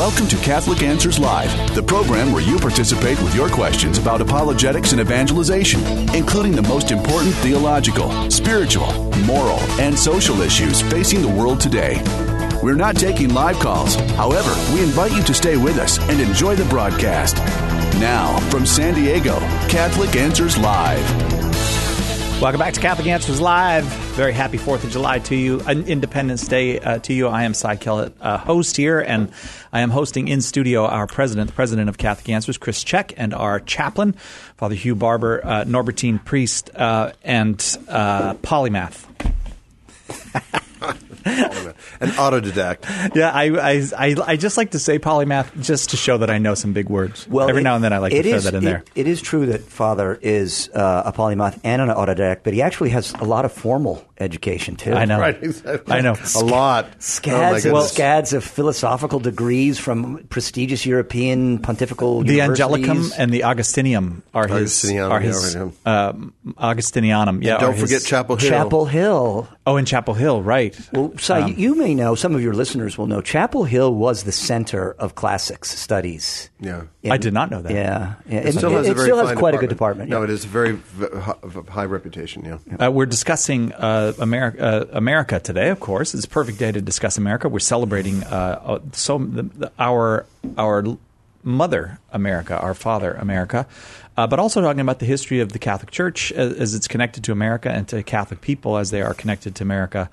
Welcome to Catholic Answers Live, the program where you participate with your questions about apologetics and evangelization, including the most important theological, spiritual, moral, and social issues facing the world today. We're not taking live calls. However, we invite you to stay with us and enjoy the broadcast. Now, from San Diego, Catholic Answers Live. Welcome back to Catholic Answers Live. Very happy 4th of July to you. Independence Day to you. I am Cy Kellett, host here, and I am hosting in studio our president, the president of Catholic Answers, Chris Check, and our chaplain, Father Hugh Barber, Norbertine priest, and polymath. An autodidact. Yeah, I just like to say polymath just to show that I know some big words. Well, every now and then I like to throw that in there. It is true that Father is a polymath and an autodidact, but he actually has a lot of formal education too. I know. Right, exactly. I know. A lot. Scads of philosophical degrees from prestigious European pontifical the universities. Angelicum and the Augustinium are his Augustinianum. Yeah, and don't forget Chapel Hill. Chapel Hill. Oh, in Chapel Hill, right. Well, so you may know, some of your listeners will know, Chapel Hill was the center of classics studies. Yeah. I did not know that. Yeah. It still has quite a good department. No, it is a very high reputation, yeah. We're discussing America today, of course. It's a perfect day to discuss America. We're celebrating our mother America, our father America, but also talking about the history of the Catholic Church as it's connected to America and to Catholic people as they are connected to America.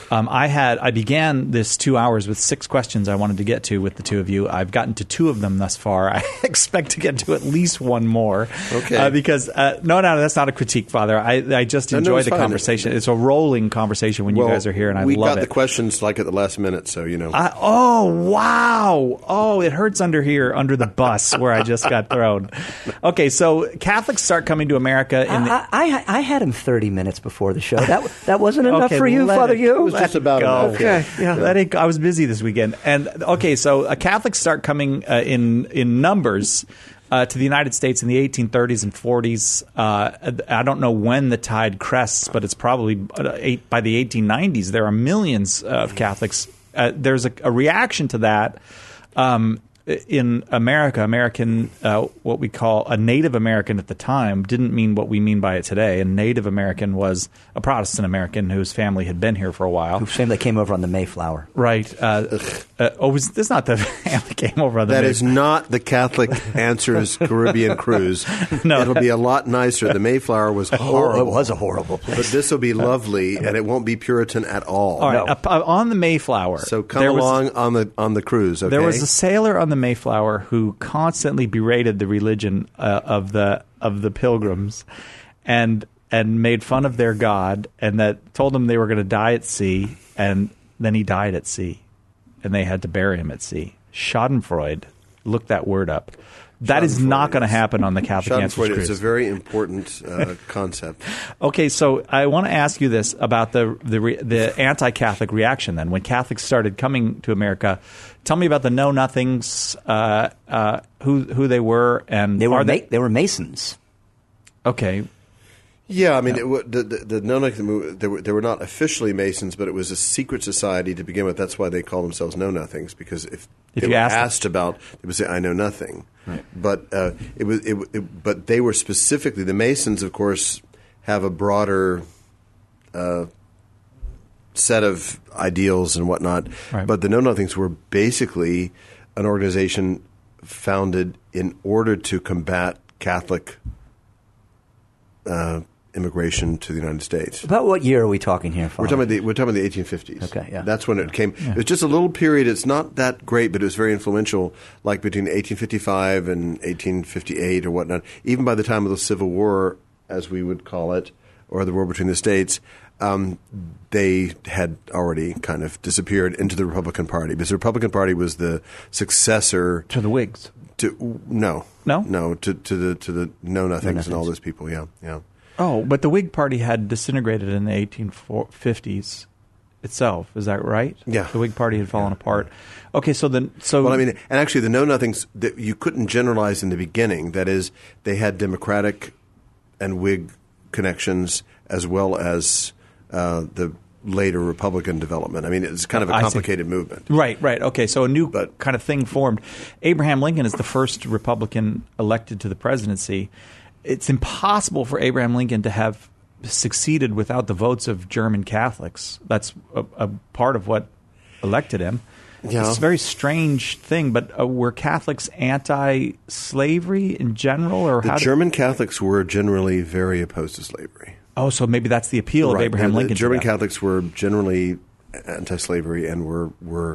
I began this 2 hours with 6 questions I wanted to get to with the two of you. I've gotten to 2 of them thus far. I expect to get to at least one more. Okay. Because no, that's not a critique, Father. I just enjoy the conversation. It's a rolling conversation when you guys are here, and I love it. We got the questions like at the last minute, so you know. Oh, wow. Oh, it hurts under here, under the bus where I just got thrown. Okay, so Catholics start coming to America. I had him 30 minutes before the show. That wasn't enough for you, Father Hugh? It was just about enough. Okay, yeah. I was busy this weekend. And okay, so Catholics start coming in numbers to the United States in the 1830s and 40s. I don't know when the tide crests, but it's probably by the 1890s. There are millions of Catholics. There's a reaction to that. In America, what we call a Native American at the time didn't mean what we mean by it today. A Native American was a Protestant American whose family had been here for a while. Whose family came over on the Mayflower. Right. That's not the family came over on the Mayflower. That is not the Catholic Answers Caribbean cruise. No. It'll be a lot nicer. The Mayflower was horrible. Oh, it was a horrible place. But this will be lovely, and it won't be Puritan at all. All right. On the Mayflower. So come along on the cruise, okay? There was a sailor on the Mayflower who constantly berated the religion of the Pilgrims, and made fun of their God, and that told them they were going to die at sea, and then he died at sea, and they had to bury him at sea. Schadenfreude, look that word up. That is not going to happen on the Catholic Answers cruise. Schadenfreude is a very important concept. Okay, so I want to ask you this about the anti-Catholic reaction then. When Catholics started coming to America, tell me about the Know-Nothings, who they were. And they were Masons. Okay. Yeah, I mean, the Know-Nothing movement, they were not officially Masons, but it was a secret society to begin with. That's why they call themselves Know-Nothings, because if they were asked about, they would say, "I know nothing." Right. But but they were specifically, the Masons, of course, have a broader set of ideals and whatnot. Right. But the Know-Nothings were basically an organization founded in order to combat Catholic immigration to the United States. About what year are we talking here, Father? We're talking about the 1850s. Okay, yeah. That's when it came. Yeah. It was just a little period. It's not that great, but it was very influential, like between 1855 and 1858 or whatnot. Even by the time of the Civil War, as we would call it, or the war between the states, they had already kind of disappeared into the Republican Party, because the Republican Party was the successor to the Whigs. To the Know-Nothings and all those people. Yeah. Oh, but the Whig Party had disintegrated in the 1850s itself. Is that right? Yeah. The Whig Party had fallen apart. Okay, well, I mean, and actually the Know-Nothings, that you couldn't generalize in the beginning. That is, they had Democratic and Whig connections, as well as the later Republican development. I mean, it's kind of a complicated movement. Right. Okay, so a new kind of thing formed. Abraham Lincoln is the first Republican elected to the presidency. It's impossible for Abraham Lincoln to have succeeded without the votes of German Catholics. That's a part of what elected him. Yeah. It's a very strange thing, but were Catholics anti-slavery in general? Or The German Catholics were generally very opposed to slavery. Oh, so maybe that's the appeal of Abraham Lincoln. The German Catholics were generally anti-slavery and were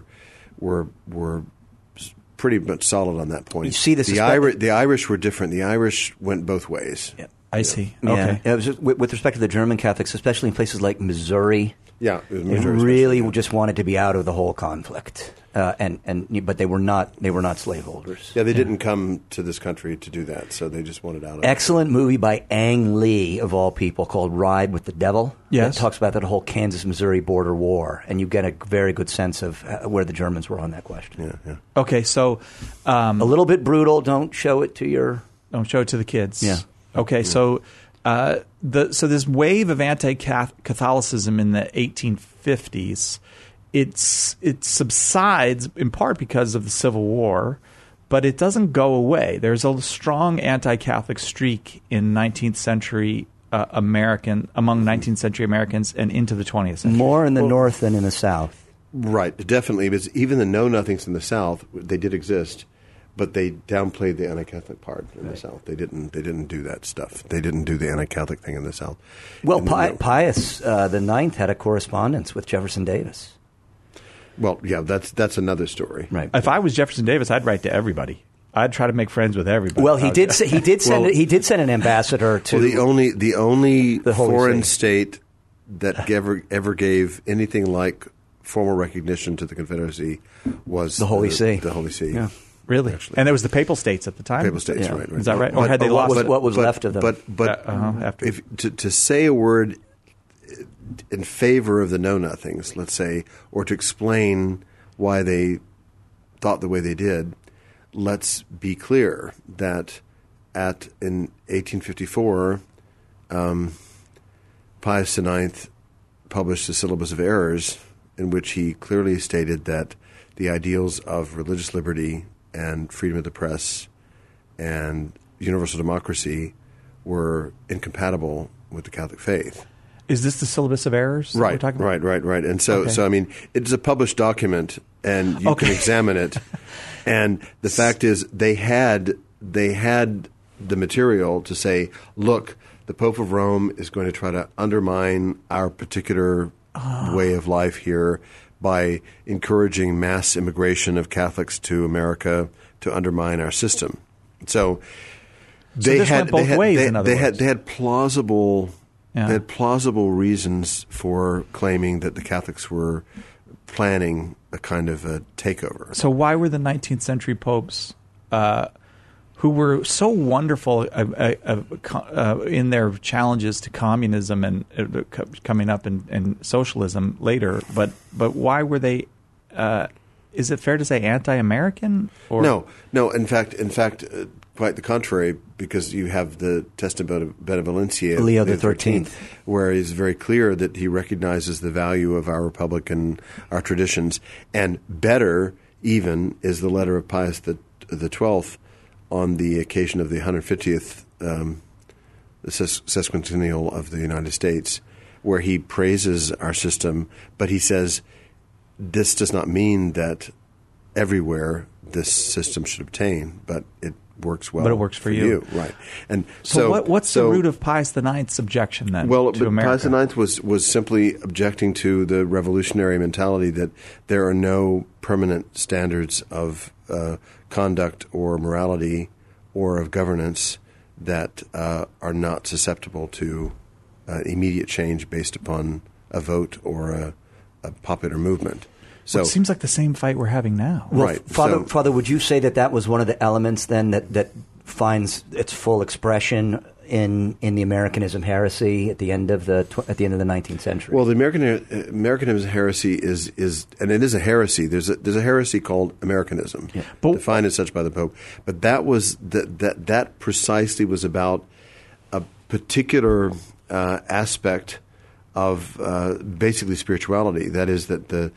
pretty much solid on that point. You see this. The Irish were different. The Irish went both ways. Yeah, I see. Yeah. Okay. It was just, with respect to the German Catholics, especially in places like Missouri. Yeah, they really just wanted to be out of the whole conflict, but they were not slaveholders. Yeah, they didn't come to this country to do that, so they just wanted out of it. Excellent movie by Ang Lee, of all people, called Ride with the Devil. Yes. It talks about that whole Kansas-Missouri border war, and you get a very good sense of where the Germans were on that question. Yeah. Okay, so a little bit brutal. Don't show it to the kids. Yeah. Okay, so. So this wave of anti-Catholicism in the 1850s, it subsides in part because of the Civil War, but it doesn't go away. There's a strong anti-Catholic streak in 19th century among 19th century Americans and into the 20th century. More in the North than in the South. Right, definitely. Because even the know-nothings in the South, they did exist. But they downplayed the anti-Catholic part in the South. They didn't do that stuff. They didn't do the anti-Catholic thing in the South. Well, Pius the Ninth had a correspondence with Jefferson Davis. Well, yeah, that's another story. Right. If I was Jefferson Davis, I'd write to everybody. I'd try to make friends with everybody. Well, he did send an ambassador to. Well, the only foreign state that ever gave anything like formal recognition to the Confederacy was the Holy See. The Holy See. Yeah. Really? Actually. And it was the Papal States at the time? Papal States, Yeah. right. Is that right? Or had they lost what was left of them? But after. if to say a word in favor of the know-nothings, let's say, or to explain why they thought the way they did, let's be clear that in 1854, Pius IX published the Syllabus of Errors, in which he clearly stated that the ideals of religious liberty and freedom of the press and universal democracy were incompatible with the Catholic faith. Is this the Syllabus of Errors that we're talking about? Right. And so I mean, it's a published document, and you can examine it. And the fact is, they had the material to say, look, the Pope of Rome is going to try to undermine our particular way of life here by encouraging mass immigration of Catholics to America to undermine our system. So they had plausible reasons for claiming that the Catholics were planning a kind of a takeover. So why were the 19th century popes, who were so wonderful in their challenges to communism and coming up in socialism later, but why were they? Is it fair to say anti-American? Or? No. In fact, quite the contrary, because you have the Testament of Benevolentia, Leo XIII, where it is very clear that he recognizes the value of our republic and our traditions, and better even is the letter of Pius the 12th. On the occasion of the 150th sesquicentennial of the United States, where he praises our system, but he says this does not mean that everywhere this system should obtain, but it works well. But it works for you. Right. And so what's the root of Pius IX's objection then to America? Pius IX was simply objecting to the revolutionary mentality that there are no permanent standards of conduct or morality or of governance that are not susceptible to immediate change based upon a vote or a popular movement. So it seems like the same fight we're having now. Well, right. Father, would you say that was one of the elements then that finds its full expression in the Americanism heresy at the end of the 19th century? Well, the Americanism heresy is and it is a heresy. There's a heresy called Americanism, defined as such by the Pope. But that precisely was about a particular aspect basically spirituality. That is that the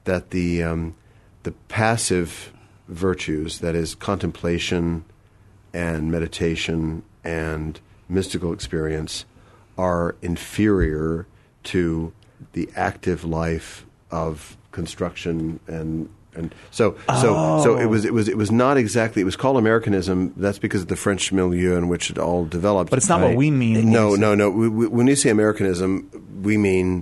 passive virtues, that is contemplation and meditation and mystical experience, are inferior to the active life of construction and so it was not exactly, it was called Americanism. That's because of the French milieu in which it all developed. But it's not what we mean. No. When you say Americanism, we mean,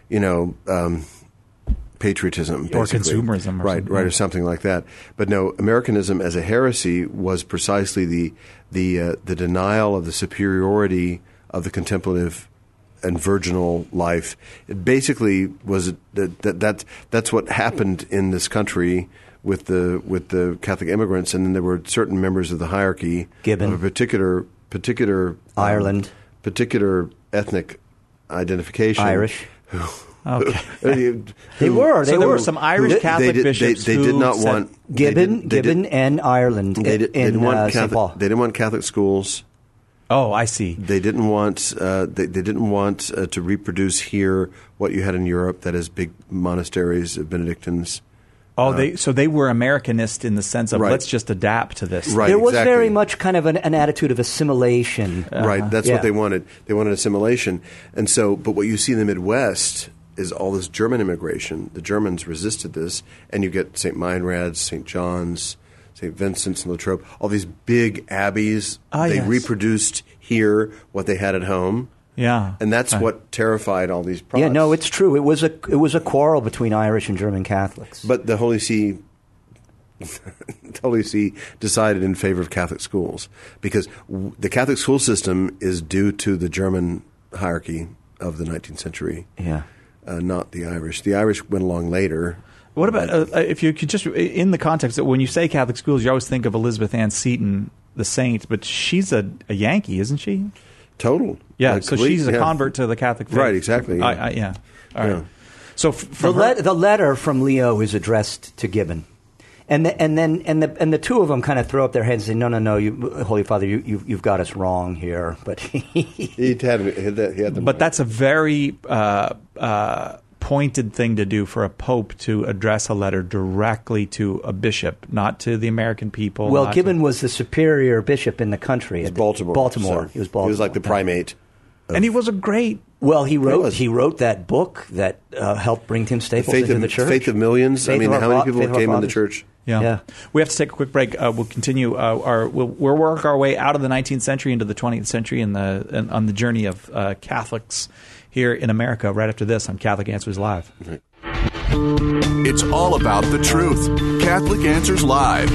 patriotism, or basically. consumerism, or something like that. But no, Americanism as a heresy was precisely the denial of the superiority of the contemplative and virginal life. It basically was that's what happened in this country with the Catholic immigrants, and then there were certain members of the hierarchy Gibbon. of a particular Ireland, particular ethnic identification, Irish. Okay. They were. So there were some Irish Catholic bishops They did not want Gibbon and Ireland. They didn't want St. Paul. They didn't want Catholic schools. Oh, I see. They didn't want. They didn't want to reproduce here what you had in Europe. That is, big monasteries of Benedictines. Oh, so they were Americanist in the sense of Right. let's just adapt to this. Right. There was exactly. very much kind of an attitude of assimilation. Right. That's Yeah. what they wanted. They wanted assimilation. And so, but what you see in the Midwest is all this German immigration. The Germans resisted this, and you get St. Meinrad's, St. John's, St. Vincent's and Latrobe, all these big abbeys. They yes. reproduced here what they had at home. Yeah. And that's what terrified all these Protestants. Yeah, no, it's true. It was a quarrel between Irish and German Catholics. But the Holy See decided in favor of Catholic schools because the Catholic school system is due to the German hierarchy of the 19th century, not the Irish. The Irish went along later. What about if you could just, in the context that when you say Catholic schools, you always think of Elizabeth Ann Seton, the saint, but she's a Yankee, isn't she? Total. Yeah, so she's a convert to the Catholic faith. Right, exactly. Yeah. All right. So the letter from Leo is addressed to Gibbon, and the two of them kind of throw up their heads and say, "No, you, Holy Father, you've got us wrong here." But he had them. But that's a very pointed thing to do for a pope to address a letter directly to a bishop, not to the American people. Well, Gibbon was the superior bishop in the country. It was Baltimore. Baltimore. He was Baltimore. He was like the primate. And he was a great... Well, he wrote that book that helped bring Tim Staples into the church. Faith of Millions. How many people came in the church? Yeah. We have to take a quick break. We'll continue. We'll work our way out of the 19th century into the 20th century and on the journey of Catholics here in America right after this on Catholic Answers Live. It's all about the truth. Catholic Answers Live.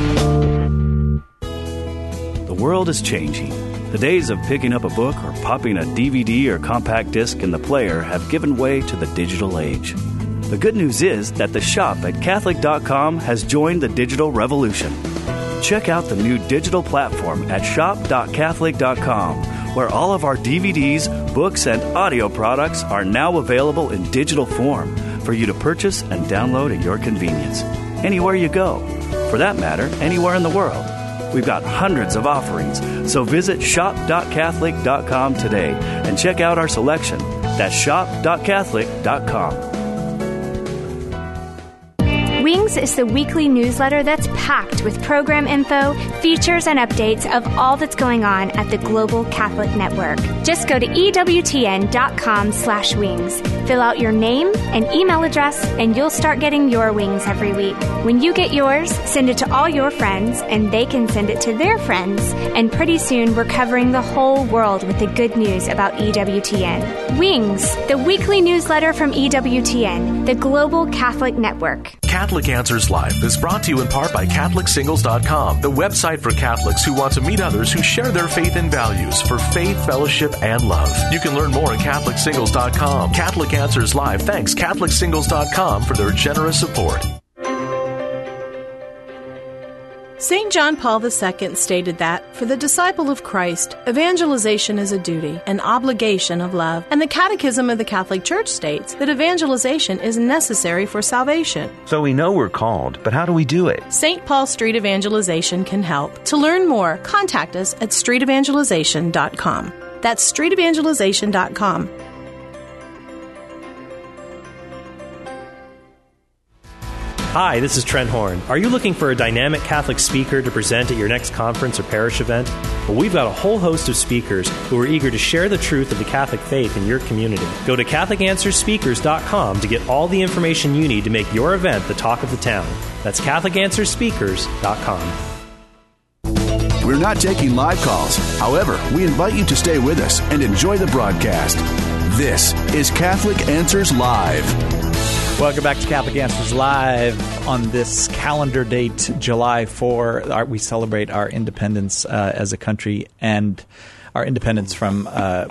The world is changing. The days of picking up a book or popping a DVD or compact disc in the player have given way to the digital age. The good news is that the shop at Catholic.com has joined the digital revolution. Check out the new digital platform at shop.catholic.com, where all of our DVDs, books, and audio products are now available in digital form for you to purchase and download at your convenience. Anywhere you go. For that matter, anywhere in the world. We've got hundreds of offerings, so visit shop.catholic.com today and check out our selection. That's shop.catholic.com. Wings is the weekly newsletter that's packed with program info, features, and updates of all that's going on at the Global Catholic Network. Just go to EWTN.com/wings. Fill out your name and email address, and you'll start getting your wings every week. When you get yours, send it to all your friends, and they can send it to their friends. And pretty soon, we're covering the whole world with the good news about EWTN. Wings, the weekly newsletter from EWTN, the Global Catholic Network. Catholic Answers Live is brought to you in part by CatholicSingles.com, the website for Catholics who want to meet others who share their faith and values for faith, fellowship, and love. You can learn more at CatholicSingles.com. Catholic Answers Live thanks CatholicSingles.com for their generous support. St. John Paul II stated that, for the disciple of Christ, evangelization is a duty, an obligation of love, and the Catechism of the Catholic Church states that evangelization is necessary for salvation. So we know we're called, but how do we do it? St. Paul Street Evangelization can help. To learn more, contact us at streetevangelization.com. That's streetevangelization.com. Hi, this is Trent Horn. Are you looking for a dynamic Catholic speaker to present at your next conference or parish event? Well, we've got a whole host of speakers who are eager to share the truth of the Catholic faith in your community. Go to CatholicAnswersSpeakers.com to get all the information you need to make your event the talk of the town. That's CatholicAnswersSpeakers.com. We're not taking live calls. However, we invite you to stay with us and enjoy the broadcast. This is Catholic Answers Live. Welcome back to Catholic Answers Live. On this calendar date, July 4, we celebrate our independence as a country and our independence from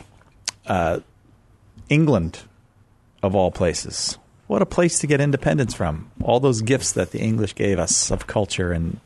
England, of all places. What a place to get independence from. All those gifts that the English gave us of culture and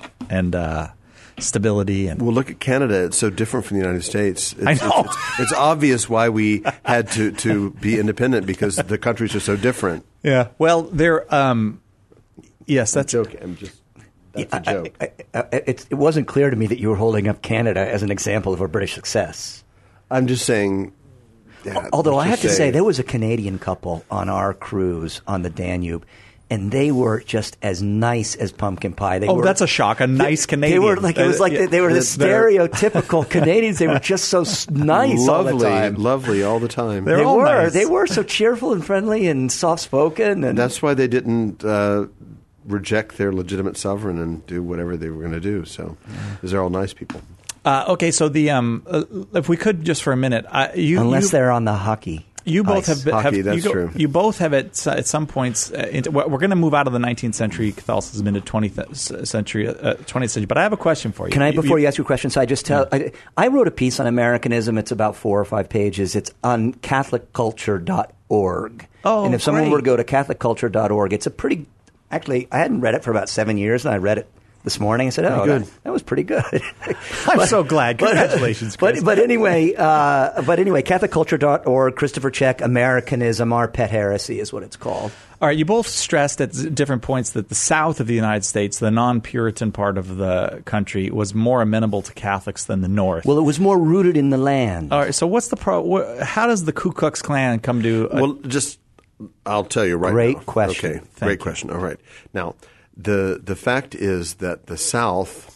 stability. And well, look at Canada. It's so different from the United States. I know. It's obvious why we had to be independent, because the countries are so different. Yeah. Well, they're yes, that's a joke. That's a joke. It wasn't clear to me that you were holding up Canada as an example of a British success. I'm just saying. Yeah, although I have to say, there was a Canadian couple on our cruise on the Danube, and they were just as nice as pumpkin pie. That's a shock. A nice Canadian. They were like they were the stereotypical Canadians. They were just so nice all the time. Lovely all the time. They were. Nice. They were so cheerful and friendly and soft-spoken. And that's why they didn't reject their legitimate sovereign and do whatever they were going to do. So, because they're all nice people. Okay, so the if we could just for a minute, unless they're on the hockey. You both have hockey. That's true. You both have at some points. We're going to move out of the 19th century Catholicism into 20th century. But I have a question for you. Can I, before you ask your question, so I just tell? I wrote a piece on Americanism. It's about 4 or 5 pages. It's on CatholicCulture.org. Oh, and if someone were to go to CatholicCulture.org, it's a pretty. Actually, I hadn't read it for about 7 years, and I read it this morning. I said, that was pretty good. I'm so glad. Congratulations, Chris. But anyway, CatholicCulture.org, Christopher Check, Americanism, Our Pet Heresy is what it's called. All right, you both stressed at different points that the South of the United States, the non-Puritan part of the country, was more amenable to Catholics than the North. Well, it was more rooted in the land. All right, so what's the how does the Ku Klux Klan come to... I'll tell you right now. Great question. Okay, great question. All right. Now, the fact is that the South,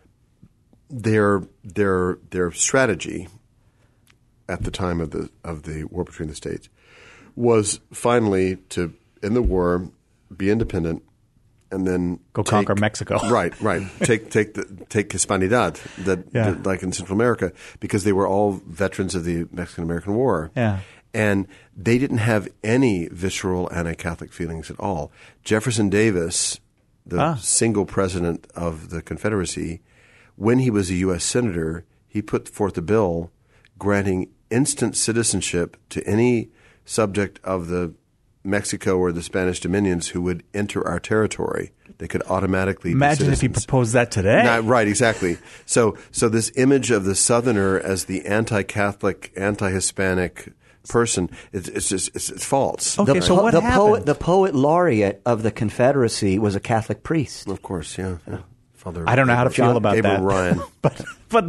their strategy at the time of the war between the states was finally to end the war, be independent, and then conquer Mexico. Right. take Hispanidad, like in Central America, because they were all veterans of the Mexican-American War. Yeah. And they didn't have any visceral anti-Catholic feelings at all. Jefferson Davis, the single president of the Confederacy, when he was a U.S. Senator, he put forth a bill granting instant citizenship to any subject of the Mexico or the Spanish dominions who would enter our territory. They could automatically imagine if he proposed that today. Right, exactly. So this image of the Southerner as the anti-Catholic, anti-Hispanic person, it's false. Okay, so what happened? The poet laureate of the Confederacy was a Catholic priest. Of course, yeah. Father I don't know how to feel about Abram that. Ryan. but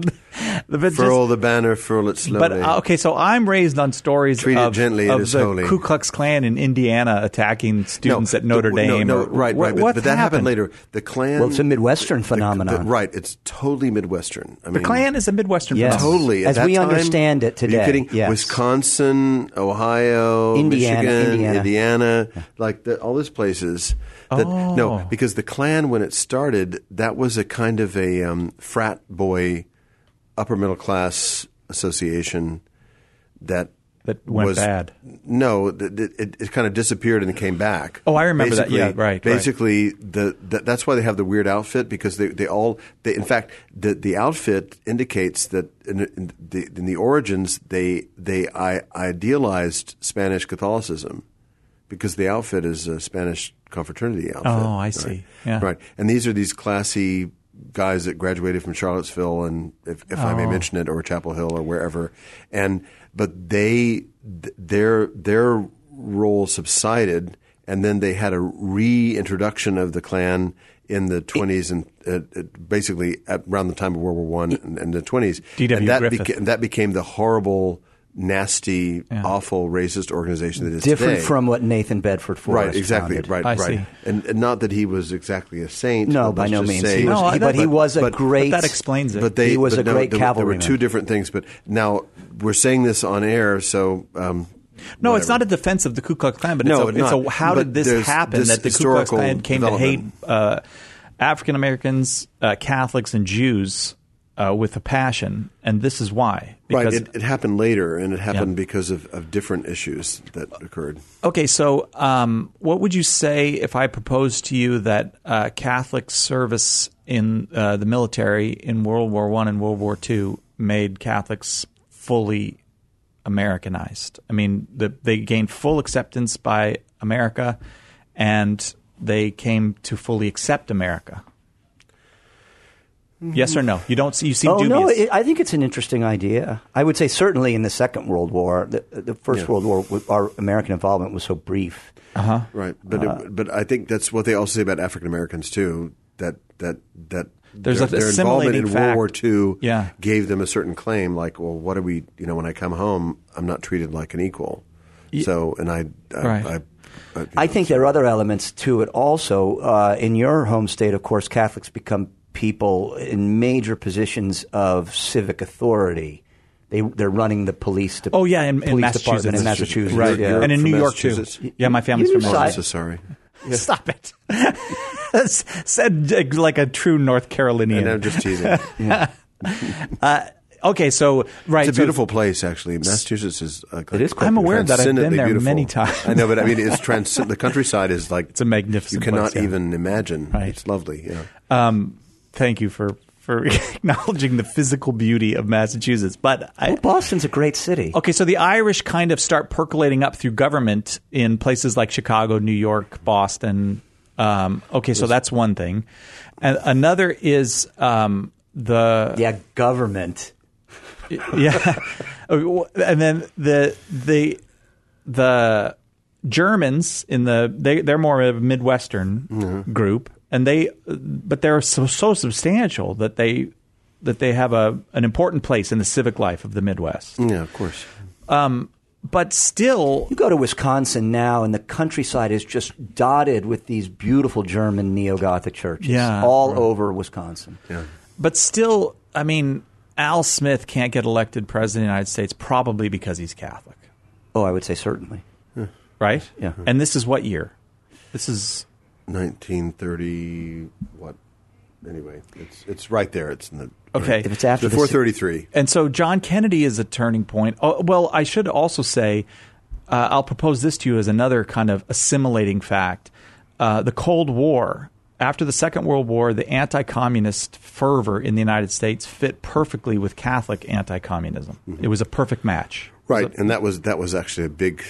furl the banner, furl it slowly. But okay, so I'm raised on stories Treat of it gently, it is the holy. Ku Klux Klan in Indiana attacking students at Notre Dame. Right. But that happened later. The Klan. Well, it's a Midwestern phenomenon. Right. It's totally Midwestern. The Klan is a Midwestern phenomenon. Totally. As we understand it today. Are you kidding? Yes. Wisconsin, Ohio, Michigan, Indiana, like all those places. No, because the Klan, when it started, that was a kind of a frat boy, upper middle class association that went bad. No, it kind of disappeared and it came back. Oh, I remember that. Yeah, right. Basically, that's why they have the weird outfit, because they in fact the outfit indicates that in the origins they idealized Spanish Catholicism, because the outfit is a Spanish confraternity outfit. Oh, I see. Right? Yeah. Right. And these are these classy guys that graduated from Charlottesville, and if I may mention it, or Chapel Hill or wherever. But their role subsided, and then they had a reintroduction of the Klan in the 20s and basically around the time of World War I and the 20s. D.W. Griffith. That became the horrible nasty, awful, racist organization that is different today. from what Nathan Bedford Forrest Right, exactly, founded. right, I right. see. And not that he was exactly a saint. No, but by let's no just means. say- He was, but he was a great. But that explains it. But He was a great there cavalryman. were two different things. But now we're saying this on air, so No, it's not a defense of the Ku Klux Klan, but No, it's not. how But did this there's happen this that the Ku Klux historical Klan came to hate development. African Americans, Catholics, and Jews with a passion, and this is why. Right, it happened later, and it happened because of different issues that occurred. Okay, so what would you say if I proposed to you that Catholic service in the military in World War I and World War II made Catholics fully Americanized? I mean, they gained full acceptance by America, and they came to fully accept America. Yes or no? You don't. You seem dubious. No, I think it's an interesting idea. I would say certainly in the Second World War, the First World War, our American involvement was so brief. Right, but I think that's what they also say about African Americans too. That There's their a involvement assimilating in fact. World War II Yeah. gave them a certain claim. Like, well, what are we? When I come home, I'm not treated like an equal. So, and I think there are other elements to it also. In your home state, of course, Catholics become people in major positions of civic authority. They're running the police. Police department in Massachusetts, right? You're And in from New York too. Massachusetts? Yeah, my family's from Massachusetts. Massachusetts. Sorry. Stop it. Said like a true North Carolinian. And I'm just teasing. Okay, so right, it's a beautiful place. Actually, Massachusetts is. It is. I'm aware that I've been there beautiful. many times. I know, but I mean, it's the countryside is like it's a magnificent. You cannot place, even imagine. Right. It's lovely. Yeah. Thank you for acknowledging the physical beauty of Massachusetts. But Boston's a great city. Okay, so the Irish kind of start percolating up through government in places like Chicago, New York, Boston. So that's one thing. And another is the government. Yeah, and then the Germans they're more of a Midwestern group, and but they're so substantial that they have an important place in the civic life of the Midwest. Yeah, of course. But still, you go to Wisconsin now, and the countryside is just dotted with these beautiful German neo-Gothic churches all over Wisconsin. Yeah. But still, I mean, Al Smith can't get elected president of the United States probably because he's Catholic. Oh, I would say certainly. Right? Yeah. And this is what year? This is 1930. What? Anyway, it's right there. It's in the okay. If it's after before 33. And so John Kennedy is a turning point. Oh, well, I should also say, I'll propose this to you as another kind of assimilating fact. The Cold War. After the Second World War, the anti-communist fervor in the United States fit perfectly with Catholic anti-communism. Mm-hmm. It was a perfect match. Right, and that was actually a big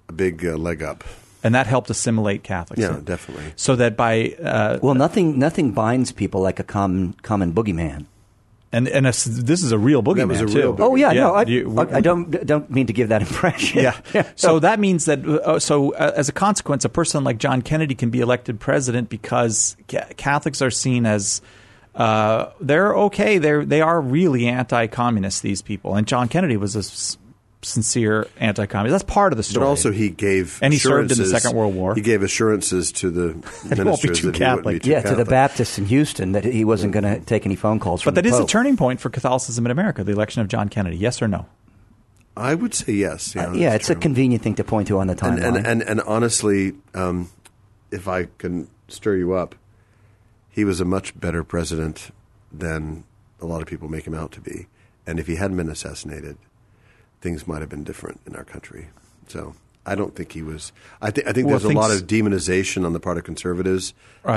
leg up. And that helped assimilate Catholics. Yeah, definitely. So that by nothing binds people like a common boogeyman. And this is a real boogeyman that was a too. real boogeyman. Oh yeah, no, I don't mean to give that impression. Yeah. So that means that as a consequence, a person like John Kennedy can be elected president because Catholics are seen as they're okay. They are really anti-communist. These people, and John Kennedy was a sincere anti-communist. That's part of the story. But also he gave and he served in the Second World War. He gave assurances to the ministers that he wouldn't be too Catholic. To the Baptists in Houston that he wasn't going to take any phone calls from the Pope. But that is a turning point for Catholicism in America, the election of John Kennedy. Yes or no? I would say yes. Yeah, it's true. A convenient thing to point to on the timeline. And honestly, if I can stir you up, he was a much better president than a lot of people make him out to be. And if he hadn't been assassinated, things might have been different in our country. So I don't think he was. I think there's a lot of demonization on the part of conservatives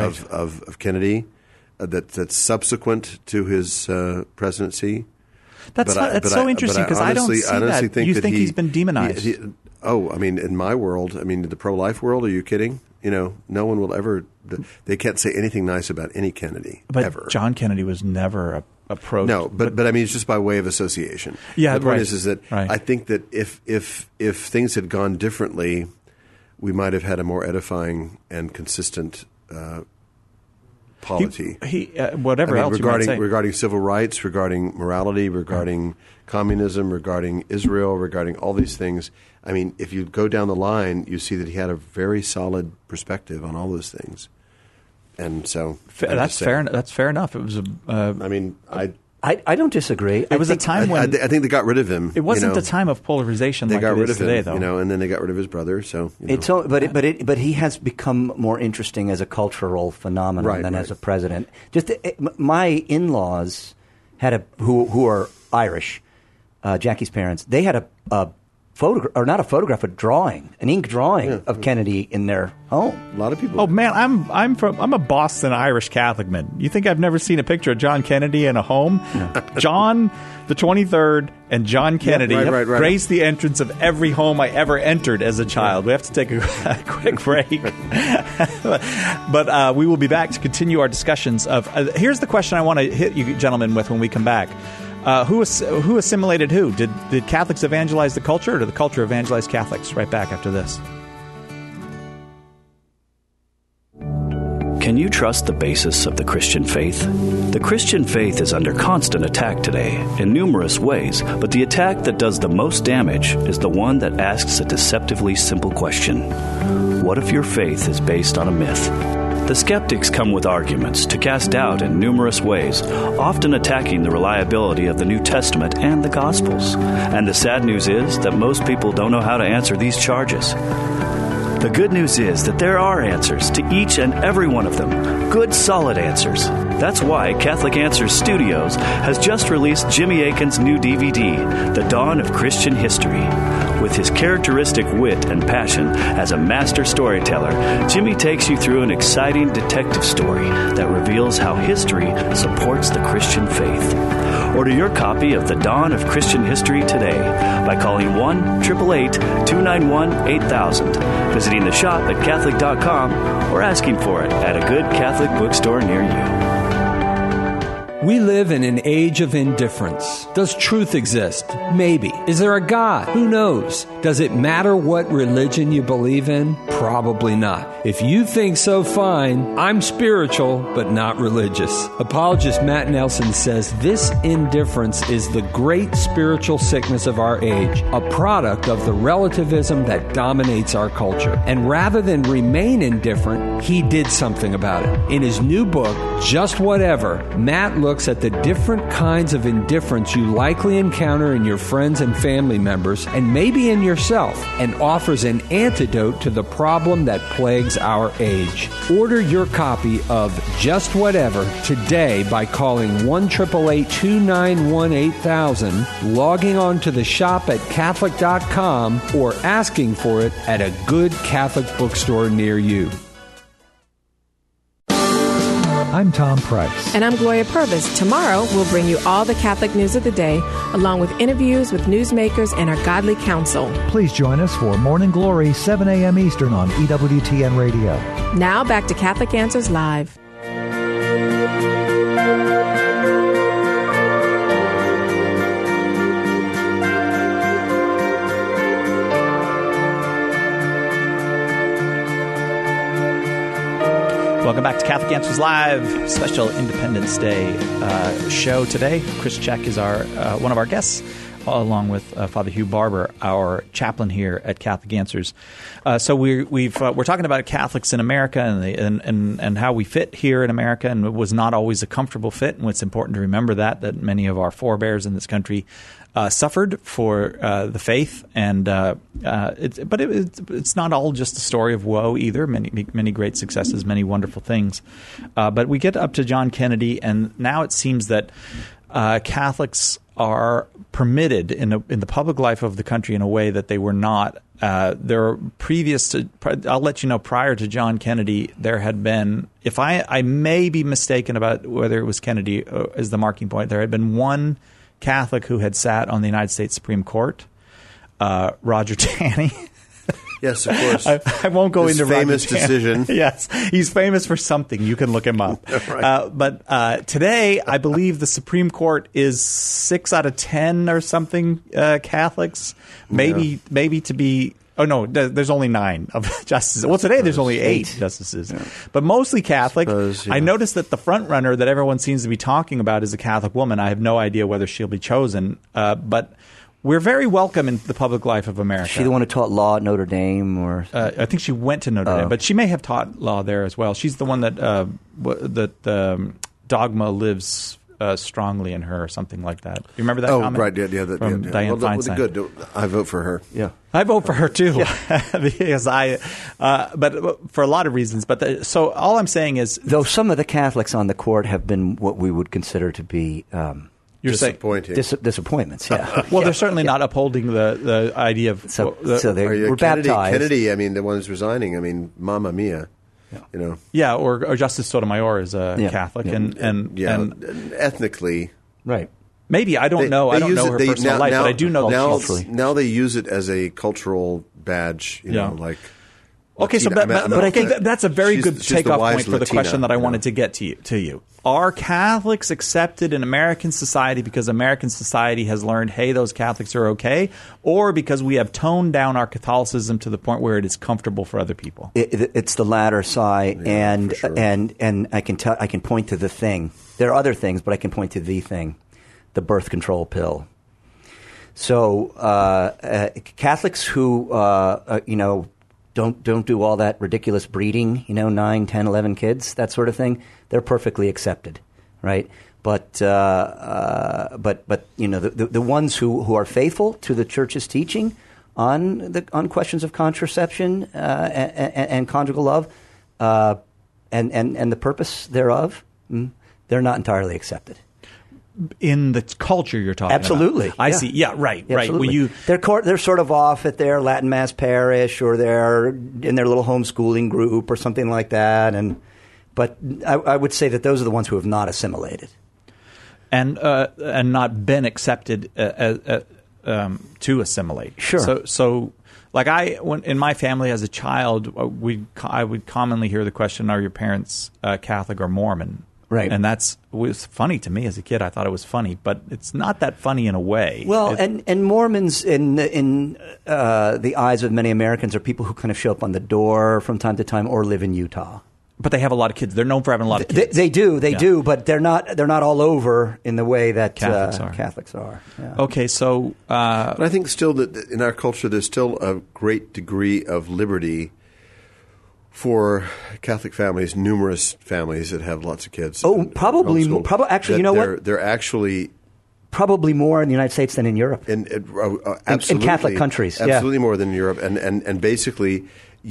of Kennedy that's subsequent to his presidency. That's so interesting because I don't see that. Think you that think he's been demonized? I mean, in my world, the pro-life world, are you kidding? No one will ever. They can't say anything nice about any Kennedy ever. John Kennedy was never a pro. No, but I mean, it's just by way of association. Yeah, the point is that I think that if things had gone differently, we might have had a more edifying and consistent polity. Whatever else regarding civil rights, regarding morality, regarding communism, regarding Israel, regarding all these things. I mean, if you go down the line, you see that he had a very solid perspective on all those things. And so that's fair. That's fair enough. It was I don't disagree. It was a time when I think they got rid of him. It wasn't the time of polarization. They like got it rid is of today, him, though. and then they got rid of his brother. So, but he has become more interesting as a cultural phenomenon than as a president. My in-laws had who are Irish. Jackie's parents. They had a photograph, or not a photograph, a drawing, an ink drawing of Kennedy in their home. A lot of people. Oh man, I'm a Boston Irish Catholic man. You think I've never seen a picture of John Kennedy in a home? No. John the 23rd and John Kennedy graced the entrance of every home I ever entered as a child. We have to take a quick break, but we will be back to continue our discussions of. Here's the question I want to hit you gentlemen with when we come back. Who assimilated who? Did Catholics evangelize the culture, or did the culture evangelize Catholics? Right back after this. Can you trust the basis of the Christian faith? The Christian faith is under constant attack today in numerous ways, but the attack that does the most damage is the one that asks a deceptively simple question. What if your faith is based on a myth? The skeptics come with arguments to cast doubt in numerous ways, often attacking the reliability of the New Testament and the Gospels. And the sad news is that most people don't know how to answer these charges. The good news is that there are answers to each and every one of them. Good, solid answers. That's why Catholic Answers Studios has just released Jimmy Akin's new DVD, The Dawn of Christian History. With his characteristic wit and passion as a master storyteller, Jimmy takes you through an exciting detective story that reveals how history supports the Christian faith. Order your copy of The Dawn of Christian History today by calling 1-888-291-8000, visiting the shop at Catholic.com, or asking for it at a good Catholic bookstore near you. We live in an age of indifference. Does truth exist? Maybe. Is there a God? Who knows? Does it matter what religion you believe in? Probably not. If you think so, fine. I'm spiritual, but not religious. Apologist Matt Nelson says this indifference is the great spiritual sickness of our age, a product of the relativism that dominates our culture. And rather than remain indifferent, he did something about it. In his new book, Just Whatever, Matt looks at the different kinds of indifference you likely encounter in your friends and family members, and maybe in yourself, and offers an antidote to the problem that plagues our age. Order your copy of Just Whatever today by calling 1-888-291-8000, logging on to the shop at Catholic.com, or asking for it at a good Catholic bookstore near you. I'm Tom Price. And I'm Gloria Purvis. Tomorrow, we'll bring you all the Catholic news of the day, along with interviews with newsmakers and our godly counsel. Please join us for Morning Glory, 7 a.m. Eastern on EWTN Radio. Now, back to Catholic Answers Live. Welcome back to Catholic Answers Live, special Independence Day show today. Chris Check is one of our guests, along with Father Hugh Barber, our chaplain here at Catholic Answers. So we're talking about Catholics in America and how we fit here in America, and it was not always a comfortable fit. And it's important to remember that many of our forebears in this country suffered for the faith, and it's not all just a story of woe either. Many great successes, many wonderful things. But we get up to John Kennedy, and now it seems that Catholics are permitted in the public life of the country in a way that they were not. There I'll let you know, prior to John Kennedy, there had been, if I may be mistaken about whether it was Kennedy as the marking point, there had been one Catholic who had sat on the United States Supreme Court, Roger Taney. Yes, of course. I won't go into famous decision. Yes, he's famous for something. You can look him up. Right. But today, I believe the Supreme Court is 6 out of 10 or something Catholics. Maybe to be Oh, no, there's only 9 of justices. Well, today there's only 8 justices, but mostly Catholic. I noticed that the front runner that everyone seems to be talking about is a Catholic woman. I have no idea whether she'll be chosen, but we're very welcome in the public life of America. Is she the one who taught law at Notre Dame? Or I think she went to Notre Dame, but she may have taught law there as well. She's the one that dogma lives strongly in her, or something like that. You remember that comment? Oh, right, yeah. From Dianne Feinstein. Good. I vote for her. Yeah. I vote for her too, because but for a lot of reasons. But so all I'm saying is, though some of the Catholics on the court have been what we would consider to be disappointments. Yeah. Well, they're certainly not upholding the idea of so they were baptized. Kennedy, I mean, the one who's resigning. I mean, Mamma Mia. Yeah. Or Justice Sotomayor is a Catholic, and ethnically, right. Maybe I don't know. I don't know her personal life, but I do know that now they use it as a cultural badge. You know, like. Okay, so but I think that's a very good takeoff point for the question that I wanted to get to you. Are Catholics accepted in American society because American society has learned, hey, those Catholics are okay, or because we have toned down our Catholicism to the point where it is comfortable for other people? It's the latter, Cy, and I can point to the thing. There are other things, but I can point to the thing, the birth control pill. So Catholics who don't do all that ridiculous breeding, 9, 10, 11 kids, that sort of thing, they're perfectly accepted, right? But the ones who are faithful to the Church's teaching on questions of contraception and conjugal love and the purpose thereof, they're not entirely accepted. In the culture you're talking Absolutely. about. I see. Yeah, right. Absolutely. They're sort of off at their Latin Mass parish, or they're in their little homeschooling group or something like that. But I would say that those are the ones who have not assimilated. And not been accepted to assimilate. Sure. So like in my family as a child, I would commonly hear the question, are your parents Catholic or Mormon? Right. And it was funny to me as a kid. I thought it was funny, but it's not that funny in a way. Well, and Mormons in the eyes of many Americans are people who kind of show up on the door from time to time or live in Utah. But they have a lot of kids. They're known for having a lot of kids. They do, but they're not all over in the way that Catholics are. Yeah. Okay, so but I think still that in our culture there's still a great degree of liberty for Catholic families, numerous families that have lots of kids. Oh, probably. Actually, you know what? They're actually probably more in the United States than in Europe. Absolutely, in Catholic countries, absolutely more than in Europe. And basically,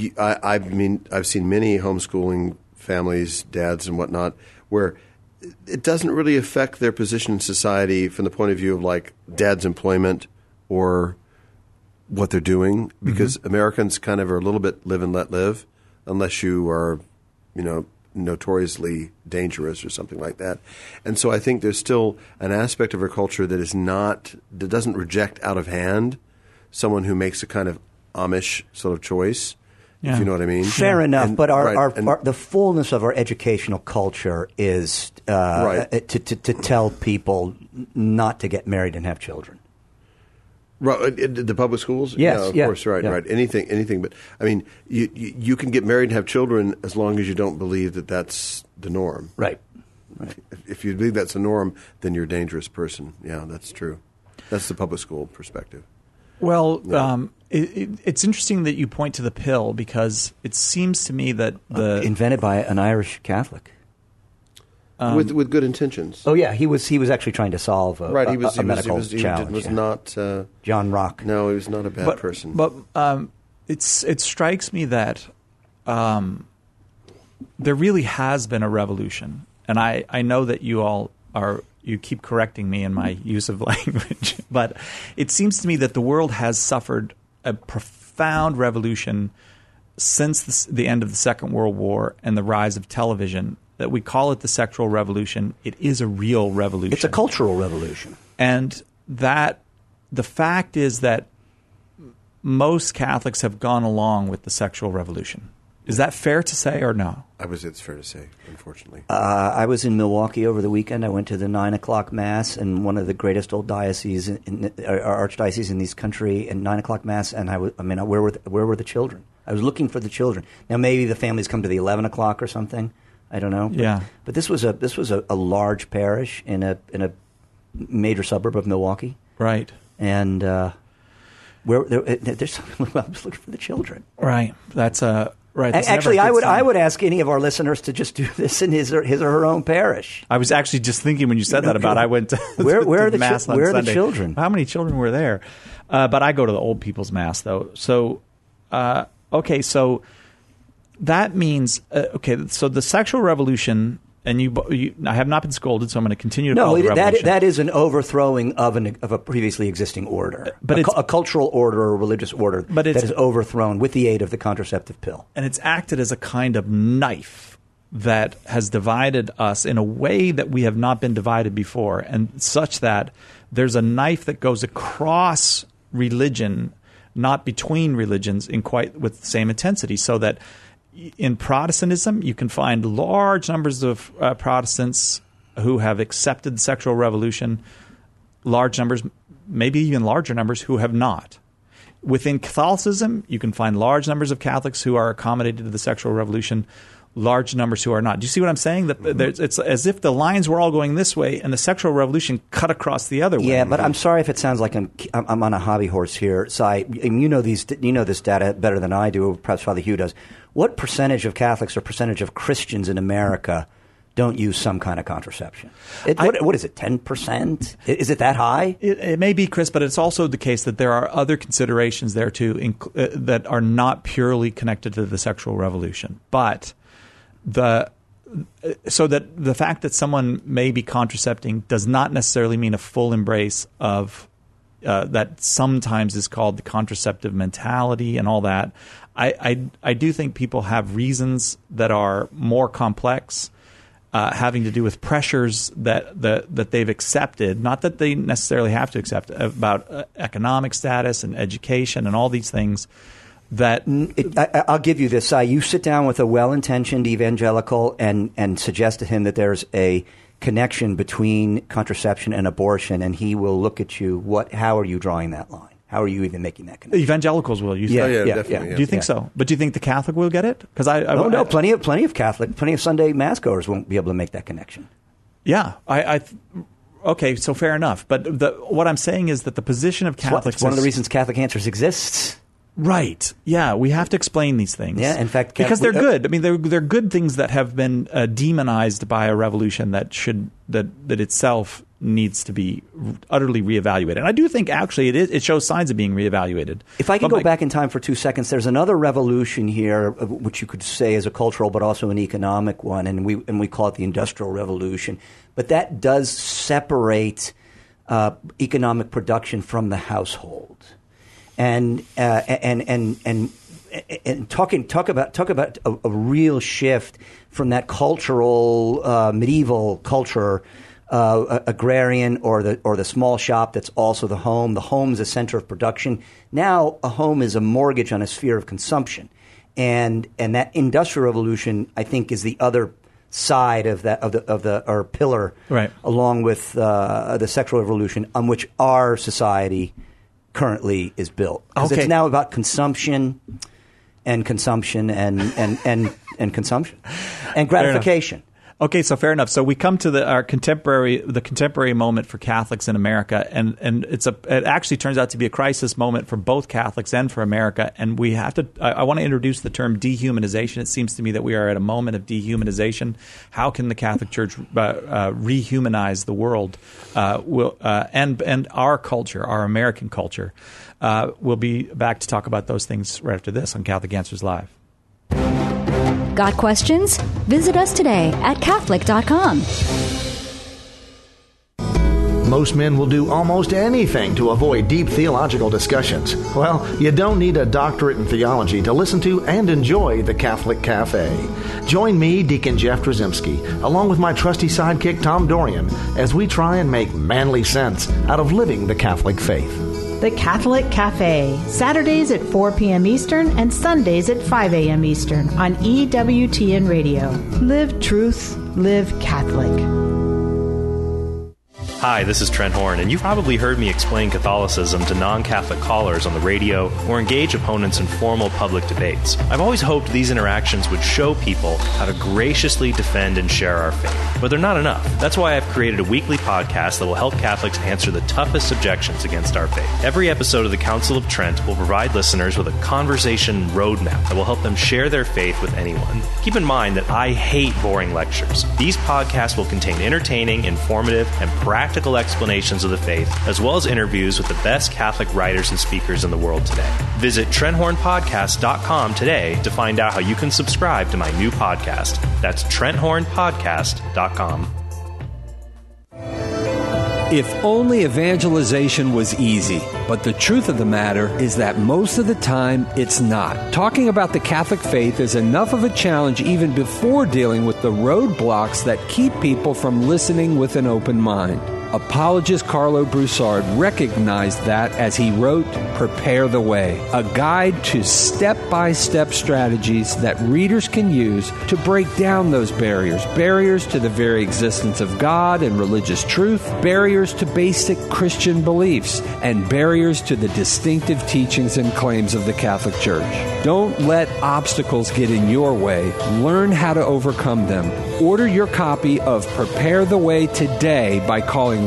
I've seen many homeschooling families, dads and whatnot, where it doesn't really affect their position in society from the point of view of like dad's employment or what they're doing, because Americans kind of are a little bit live and let live. Unless you are, notoriously dangerous or something like that. And so I think there's still an aspect of our culture that doesn't reject out of hand someone who makes a kind of Amish sort of choice, if you know what I mean. Fair enough, but the fullness of our educational culture is to tell people not to get married and have children. Right, the public schools? Yes, of course, right. Anything. But, I mean, you can get married and have children as long as you don't believe that that's the norm. Right. If you believe that's the norm, then you're a dangerous person. Yeah, that's true. That's the public school perspective. Well, it's interesting that you point to the pill, because it seems to me that invented by an Irish Catholic. With good intentions. Oh yeah, he was actually trying to solve a medical challenge. He was not John Rock. No, he was not a bad person. But it strikes me that there really has been a revolution, and I know that you keep correcting me in my use of language, but it seems to me that the world has suffered a profound revolution since the end of the Second World War and the rise of television. That we call it the sexual revolution. It is a real revolution. It's a cultural revolution. And that the fact is that most Catholics have gone along with the sexual revolution. Is that fair to say or no? It's fair to say, unfortunately. I was in Milwaukee over the weekend. I went to the 9 o'clock Mass in one of the greatest old dioceses, archdioceses in this country, and 9 o'clock Mass, and where were the children? I was looking for the children. Now, maybe the families come to the 11 o'clock or something. I don't know. But this was a large parish in a major suburb of Milwaukee. Right. And where there's I was looking for the children. Right. That's a right. Actually, I would ask any of our listeners to just do this in his or her own parish. I was actually just thinking when you said that about I went to where are the Mass on where are Sunday. the children? How many children were there? But I go to the old people's Mass though. So okay, so that means so the sexual revolution. And I have not been scolded, so I'm going to continue to call it a revolution. that is an overthrowing of a previously existing order, but a cultural order or religious order that is overthrown with the aid of the contraceptive pill. And it's acted as a kind of knife that has divided us in a way that we have not been divided before, and such that there's a knife that goes across religion, not between religions, in quite with the same intensity, so that in Protestantism, you can find large numbers of Protestants who have accepted the sexual revolution, large numbers, maybe even larger numbers who have not. Within Catholicism, you can find large numbers of Catholics who are accommodated to the sexual revolution, large numbers who are not. Do you see what I'm saying? That it's as if the lines were all going this way and the sexual revolution cut across the other way. Yeah, but I'm sorry if it sounds like I'm on a hobby horse here. So you know this data better than I do, or perhaps Father Hugh does. What percentage of Catholics or percentage of Christians in America don't use some kind of contraception? What is it, 10%? Is it that high? It may be, Chris, but it's also the case that there are other considerations there, too, that are not purely connected to the sexual revolution. But so that the fact that someone may be contracepting does not necessarily mean a full embrace of that sometimes is called the contraceptive mentality and all that. I do think people have reasons that are more complex, having to do with pressures that they've accepted, not that they necessarily have to accept, about economic status and education and all these things. I'll give you this. You sit down with a well-intentioned evangelical and suggest to him that there's a connection between contraception and abortion, and he will look at you. How are you drawing that line? How are you even making that connection? Evangelicals will. Definitely. Do you think so? But do you think the Catholic will get it? Because no. Plenty of Catholic, plenty of Sunday mass goers won't be able to make that connection. Yeah, okay, so fair enough. But what I'm saying is that the position of Catholics it's one of the reasons Catholic Answers exists. Right. Yeah, we have to explain these things. Yeah, in fact, because they're good. I mean, they're good things that have been demonized by a revolution that itself needs to be utterly reevaluated. And I do think actually it shows signs of being reevaluated. If I can go back in time for 2 seconds, there's another revolution here, which you could say is a cultural but also an economic one, and we call it the Industrial Revolution. But that does separate economic production from the household. And talk about a real shift from that cultural medieval culture, agrarian or the small shop that's also the home. The home is a center of production. Now a home is a mortgage on a sphere of consumption, and that industrial revolution, I think, is the other side of the pillar, right, along with the sexual revolution on which our society currently is built. Because it's now about consumption and consumption and consumption and gratification. Okay, so fair enough. So we come to the contemporary moment for Catholics in America, and it actually turns out to be a crisis moment for both Catholics and for America. And we have to. I want to introduce the term dehumanization. It seems to me that we are at a moment of dehumanization. How can the Catholic Church rehumanize the world? And our culture, our American culture. We'll be back to talk about those things right after this on Catholic Answers Live. Got questions? Visit us today at Catholic.com. Most men will do almost anything to avoid deep theological discussions. Well, you don't need a doctorate in theology to listen to and enjoy the Catholic Cafe. Join me, Deacon Jeff Drzymski, along with my trusty sidekick Tom Dorian, as we try and make manly sense out of living the Catholic faith. The Catholic Cafe, Saturdays at 4 p.m. Eastern and Sundays at 5 a.m. Eastern on EWTN Radio. Live truth, live Catholic. Hi, this is Trent Horn, and you've probably heard me explain Catholicism to non-Catholic callers on the radio or engage opponents in formal public debates. I've always hoped these interactions would show people how to graciously defend and share our faith. But they're not enough. That's why I've created a weekly podcast that will help Catholics answer the toughest objections against our faith. Every episode of the Council of Trent will provide listeners with a conversation roadmap that will help them share their faith with anyone. Keep in mind that I hate boring lectures. These podcasts will contain entertaining, informative, and practical explanations of the faith, as well as interviews with the best Catholic writers and speakers in the world today. Visit TrentHornPodcast.com today to find out how you can subscribe to my new podcast. That's TrentHornPodcast.com. If only evangelization was easy, but the truth of the matter is that most of the time it's not. Talking about the Catholic faith is enough of a challenge even before dealing with the roadblocks that keep people from listening with an open mind. Apologist Carlo Broussard recognized that as he wrote Prepare the Way, a guide to step-by-step strategies that readers can use to break down those barriers to the very existence of God and religious truth, barriers to basic Christian beliefs, and barriers to the distinctive teachings and claims of the Catholic Church. Don't let obstacles get in your way. Learn how to overcome them. Order your copy of Prepare the Way today by calling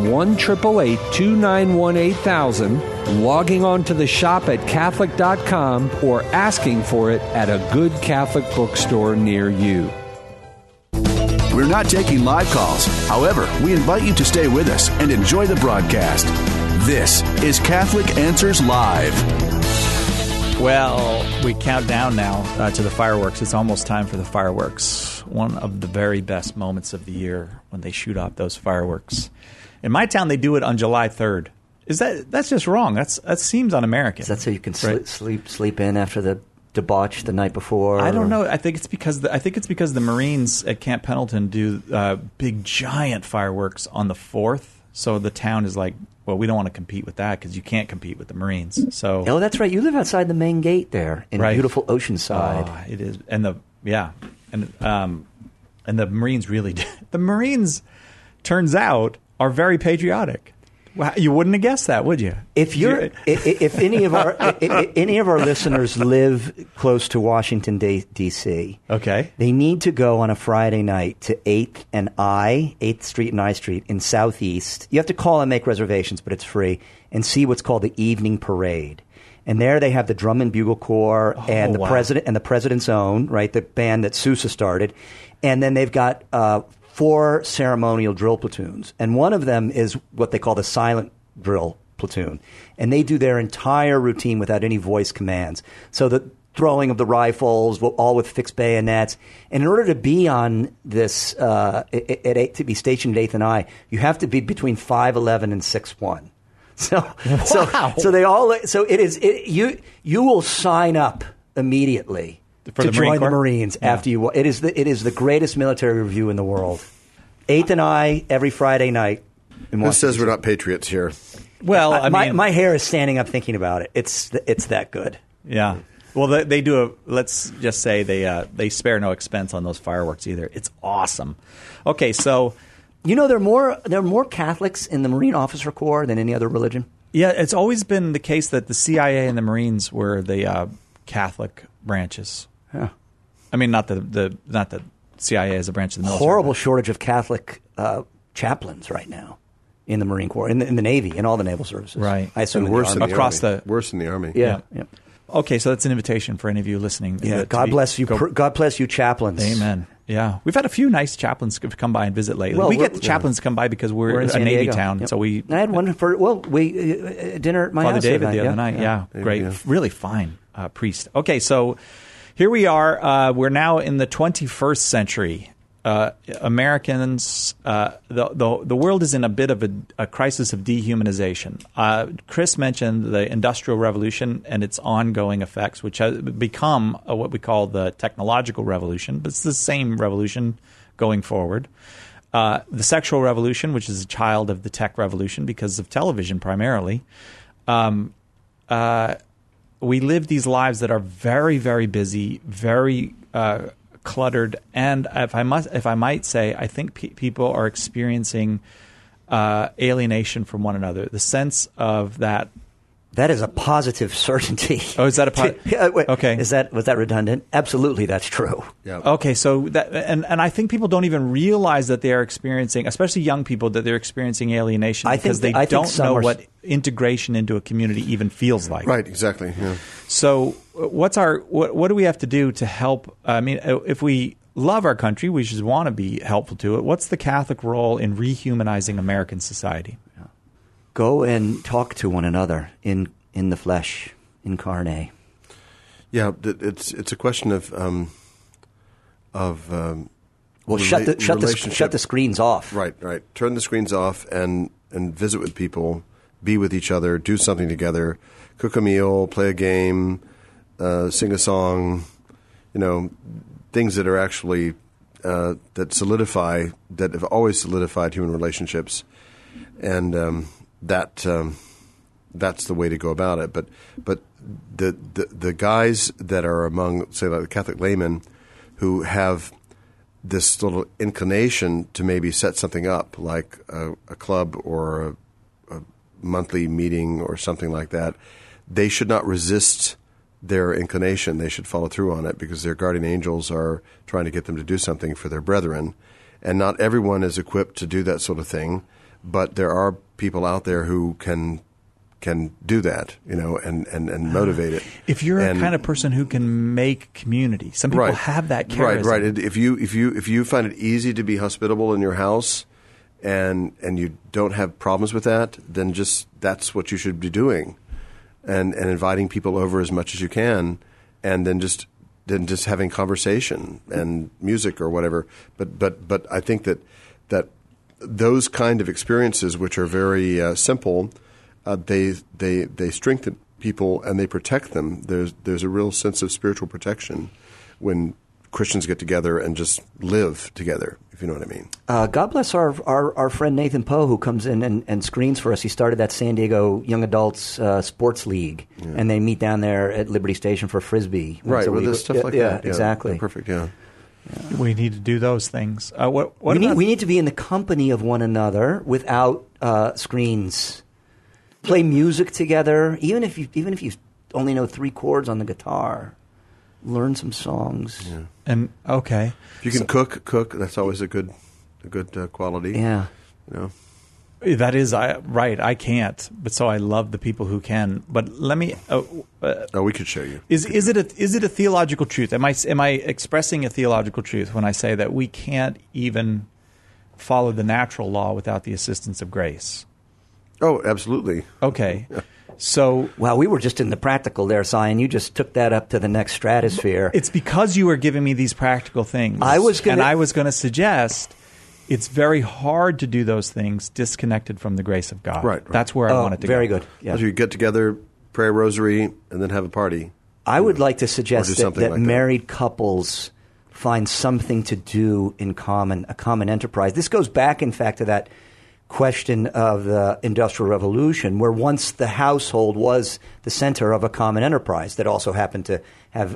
1-888-291-8000, logging on to the shop at Catholic.com, or asking for it at a good Catholic bookstore near you. We're not taking live calls. However, we invite you to stay with us and enjoy the broadcast. This is Catholic Answers Live. Well, we count down now to the fireworks. It's almost time for the fireworks. One of the very best moments of the year when they shoot off those fireworks. In my town, they do it on July 3rd. That's just wrong. That seems un-American. Is that so you can sleep in after the debauch the night before? I don't know. I think it's because the Marines at Camp Pendleton do big giant fireworks on the 4th. So the town is like, well, we don't want to compete with that because you can't compete with the Marines. So that's right. You live outside the main gate there in beautiful Oceanside. Oh, it is, and the Marines really do. The Marines, turns out, are very patriotic. Well, you wouldn't have guessed that, would you? If any of our listeners live close to Washington D.C., okay, they need to go on a Friday night to 8th Street and I Street in Southeast. You have to call and make reservations, but it's free, and see what's called the Evening Parade. And there they have the Drum and Bugle Corps and the president and the President's Own, right, the band that Sousa started, and then they've got 4 ceremonial drill platoons, and one of them is what they call the silent drill platoon, and they do their entire routine without any voice commands. So the throwing of the rifles, all with fixed bayonets. And in order to be on this, to be stationed at 8th and I, you have to be between 5'11" and 6'1". You will sign up immediately to join the Marines after you. It is the greatest military review in the world. 8th and I every Friday night. Who says we're not patriots here? Well, I mean, my hair is standing up thinking about it. It's that good. Yeah. Well, they do. Let's just say they spare no expense on those fireworks either. It's awesome. Okay, so there are more Catholics in the Marine Officer Corps than any other religion. Yeah, it's always been the case that the CIA and the Marines were the Catholic branches. Yeah. I mean, not the CIA as a branch of the military. Horrible shortage of Catholic chaplains right now in the Marine Corps, in the Navy, in all the naval services. Right. I assume worse across worse in the Army. Yeah. Okay, so that's an invitation for any of you listening. Yeah. God bless you. God bless you, chaplains. Amen. Yeah, we've had a few nice chaplains come by and visit lately. We get the chaplains to come by because we're a Navy town, yep. so we. I had one for dinner at my Father house. David the other night. Yeah, great, really fine priest. Okay, so here we are. We're now in the 21st century. Americans, the world is in a bit of a crisis of dehumanization. Chris mentioned the Industrial Revolution and its ongoing effects, which has become what we call the technological revolution, but it's the same revolution going forward. The sexual revolution, which is a child of the tech revolution because of television primarily. we live these lives that are very, very busy, very cluttered, and if I might say, I think people are experiencing alienation from one another. The sense of that. That is a positive certainty. Oh, is that okay? Was that redundant? Absolutely, that's true. Yeah. Okay, so that and I think people don't even realize that they are experiencing, especially young people, that they're experiencing alienation because they don't know what integration into a community even feels like. Right. Exactly. Yeah. So, what do we have to do to help? I mean, if we love our country, we should want to be helpful to it. What's the Catholic role in rehumanizing American society? Go and talk to one another in the flesh, in carne. Yeah, it's a question of shut the screens off. Right. Turn the screens off and visit with people, be with each other, do something together, cook a meal, play a game, sing a song. Things that are actually that have always solidified human relationships, and that's the way to go about it. But the guys that are among, say, like the Catholic laymen, who have this little inclination to maybe set something up, like a club or a monthly meeting or something like that, they should not resist their inclination. They should follow through on it, because their guardian angels are trying to get them to do something for their brethren. And not everyone is equipped to do that sort of thing, but there are people out there who can do that, and motivate it. If you're a kind of person who can make community, some people have that charisma. Right. If you find it easy to be hospitable in your house, and you don't have problems with that, then just that's what you should be doing, and inviting people over as much as you can, and then just having conversation and music or whatever. But I think that those kind of experiences, which are very simple, they strengthen people and they protect them. There's a real sense of spiritual protection when Christians get together and just live together, if you know what I mean. God bless our friend Nathan Poe, who comes in and screens for us. He started that San Diego Young Adults Sports League, and they meet down there at Liberty Station for Frisbee. Right, well, there's stuff like that. Yeah, exactly. Perfect, yeah. We need to do those things. We need to be in the company of one another without screens. Play music together, even if you only know 3 chords on the guitar. Learn some songs. Yeah. And okay, if you can cook. That's always a good quality. Yeah, that is right. I can't, but so I love the people who can. But let me. We could show you. Is it a theological truth? Am I expressing a theological truth when I say that we can't even follow the natural law without the assistance of grace? Oh, absolutely. Okay. So, well, we were just in the practical there, Si, and you just took that up to the next stratosphere. It's because you were giving me these practical things. I was going to suggest it's very hard to do those things disconnected from the grace of God. Right. That's where I wanted to go. Very good. Yeah. So you get together, pray a rosary, and then have a party. I would like to suggest that married couples find something to do in common, a common enterprise. This goes back, in fact, to that question of the Industrial Revolution, where once the household was the center of a common enterprise that also happened to have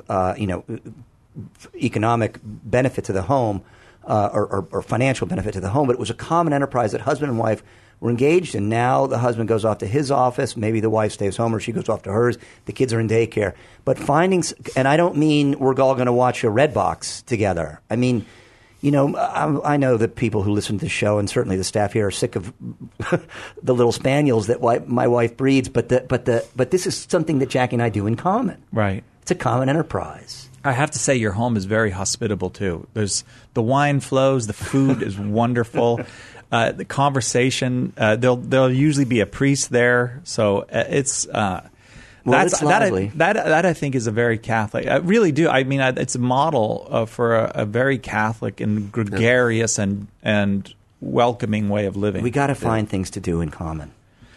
economic benefit to the home or financial benefit to the home, but it was a common enterprise that husband and wife were engaged in. Now the husband goes off to his office, maybe the wife stays home or she goes off to hers, the kids are in daycare. But and I don't mean we're all going to watch a Redbox together. I mean, I know that people who listen to the show, and certainly the staff here, are sick of the little spaniels that my wife breeds. But this is something that Jackie and I do in common. Right. It's a common enterprise. I have to say, your home is very hospitable too. There's the wine flows, the food is wonderful, the conversation. There'll usually be a priest there, so it's. It's lovely. That I think is a very Catholic. I really do. I mean, it's a model for a very Catholic and gregarious and welcoming way of living. We got to find things to do in common.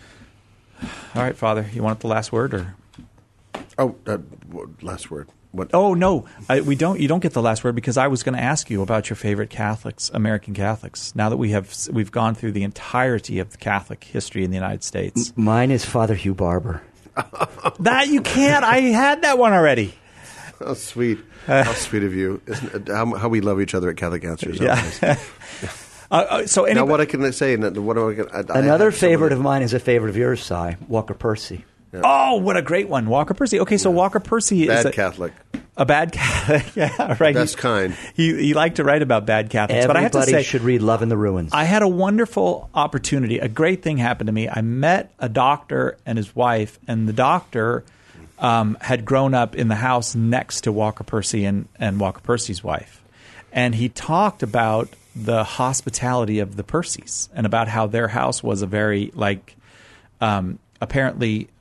All right, Father, you want the last word, or? Oh, last word. What? Oh no, we don't. You don't get the last word, because I was going to ask you about your favorite Catholics, American Catholics. Now that we've gone through the entirety of Catholic history in the United States. Mine is Father Hugh Barber. That you can't. I had that one already. How sweet. How sweet of you. How we love each other at Catholic Answers. Yeah. So now, what can I say? Another favorite of mine is a favorite of yours, Si. Walker Percy. Yeah. Oh, what a great one. Walker Percy. Okay, so Walker Percy is bad Catholic. A bad Catholic. Yeah, right. Best kind. He liked to write about bad Catholics. But I have to say, should read Love in the Ruins. I had a wonderful opportunity. A great thing happened to me. I met a doctor and his wife, and the doctor had grown up in the house next to Walker Percy and Walker Percy's wife. And he talked about the hospitality of the Percys and about how their house was a very, apparently,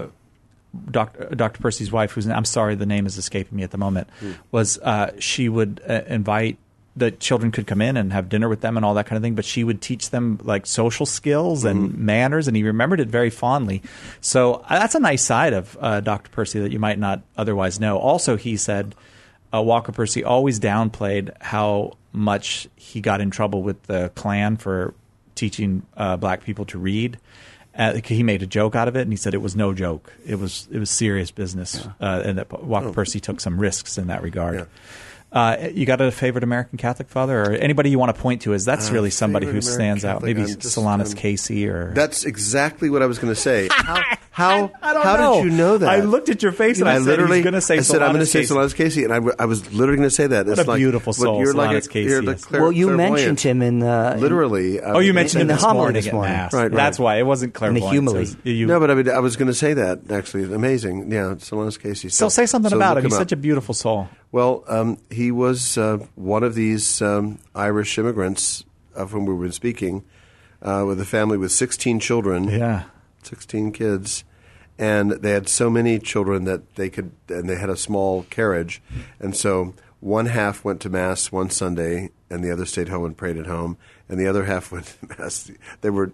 Dr. Percy's wife, I'm sorry, the name is escaping me at the moment, was she would invite the children could come in and have dinner with them and all that kind of thing, but she would teach them like social skills and manners, and he remembered it very fondly. So that's a nice side of Dr. Percy that you might not otherwise know. Also, he said Walker Percy always downplayed how much he got in trouble with the Klan for teaching black people to read. He made a joke out of it, and he said it was no joke. It was serious business, and that Walker Percy took some risks in that regard. Yeah. You got a favorite American Catholic father, or anybody you want to point to? That's really somebody who stands out. Maybe Solanus Casey, or that's exactly what I was going to say. How did you know that? I looked at your face and I said, he's going to say Solanus Casey. I'm going to say Solanus Casey, and I was literally going to say that. What a beautiful soul Solanus Casey is. Well, you mentioned him in literally. You mentioned him in the homily this morning. Right. That's why it wasn't clairvoyant. In the humily. No, but I mean, I was going to say that actually. Amazing, yeah, Solanus Casey. So say something about him. He's such a beautiful soul. Well, he was one of these Irish immigrants of whom we've been speaking, with a family with 16 children. Yeah. 16 kids. And they had so many children that they had a small carriage. And so one half went to Mass one Sunday, and the other stayed home and prayed at home. And the other half went to Mass. They were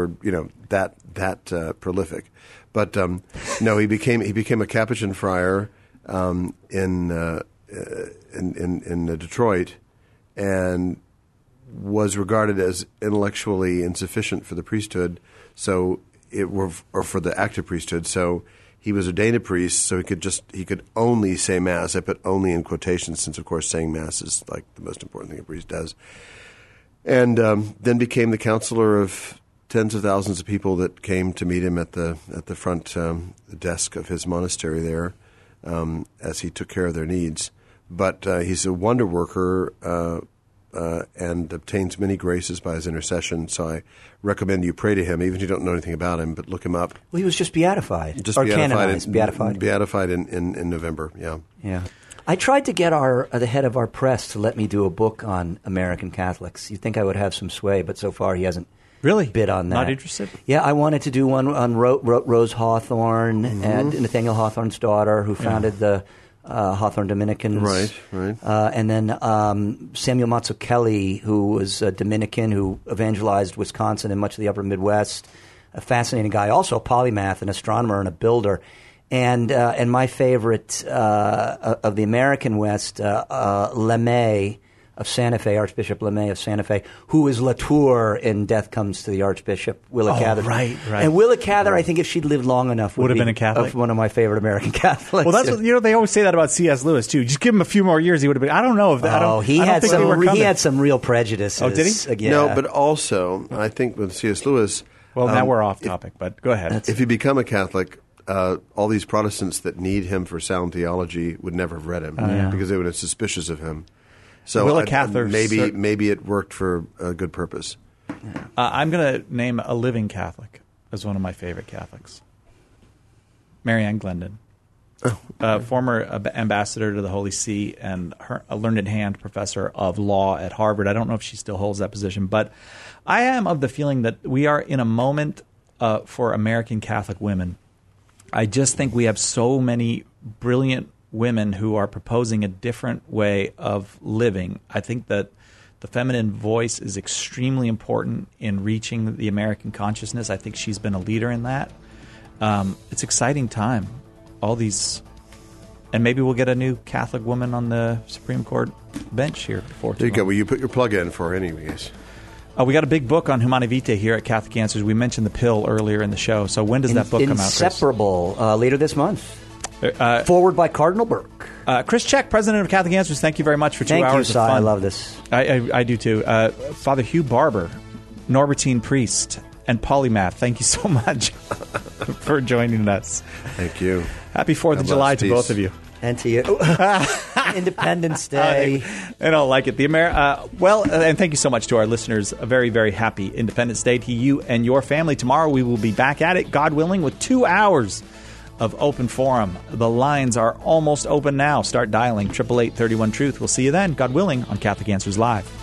that prolific. But no, he became a Capuchin friar in Detroit, and was regarded as intellectually insufficient for the priesthood, or for the active priesthood. So he was ordained a priest, so he could only say Mass. I put only in quotations, since of course saying Mass is like the most important thing a priest does. And then became the counselor of tens of thousands of people that came to meet him at the front desk of his monastery there, as he took care of their needs. But he's a wonder worker and obtains many graces by his intercession. So I recommend you pray to him, even if you don't know anything about him, but look him up. Well, he was just beatified. Canonized. Beatified in November, yeah. Yeah. I tried to get the head of our press to let me do a book on American Catholics. You'd think I would have some sway, but so far he hasn't bid on that. Not interested? Yeah, I wanted to do one on Rose Hawthorne, and Nathaniel Hawthorne's daughter, who founded the Hawthorne Dominicans. Right. And then Samuel Mazzucchelli, who was a Dominican who evangelized Wisconsin and much of the upper Midwest. A fascinating guy, also a polymath, an astronomer, and a builder. And my favorite of the American West, LeMay of Santa Fe, Archbishop LeMay of Santa Fe, who is Latour in Death Comes to the Archbishop, Willa Cather. Right. And Willa Cather, I think if she'd lived long enough, would have been a Catholic. One of my favorite American Catholics. Well, that's what, they always say that about C.S. Lewis too. Just give him a few more years, he would have been. I don't know if that. He had some real prejudices. Oh, did he? Yeah. No, but also I think with C.S. Lewis. Well, now we're off topic, but go ahead. If you become a Catholic, all these Protestants that need him for sound theology would never have read him because they would have been suspicious of him. So maybe it worked for a good purpose. I'm going to name a living Catholic as one of my favorite Catholics. Marianne Glendon, former ambassador to the Holy See and a learned-hand professor of law at Harvard. I don't know if she still holds that position, but I am of the feeling that we are in a moment for American Catholic women. I just think we have so many brilliant women who are proposing a different way of living. I think that the feminine voice is extremely important in reaching the American consciousness. I think she's been a leader in that. It's exciting time. All these, and maybe we'll get a new Catholic woman on the Supreme Court bench here before. There you go. Well, you put your plug in for anyways. We got a big book on Humanae Vitae here at Catholic Answers. We mentioned the pill earlier in the show. So when does that book come out, Chris? Inseparable, later this month. Forward by Cardinal Burke. Chris Check, president of Catholic Answers, thank you very much for 2 hours of fun. I love this. I do too. Father Hugh Barber, Norbertine priest, and polymath, thank you so much for joining us. Thank you. Happy 4th of July to both of you. And to you. Independence Day. I don't like it. And thank you so much to our listeners. A very, very happy Independence Day to you and your family. Tomorrow we will be back at it, God willing, with 2 hours of open forum. The lines are almost open now. Start dialing 888-31-TRUTH. We'll see you then, God willing, on Catholic Answers Live.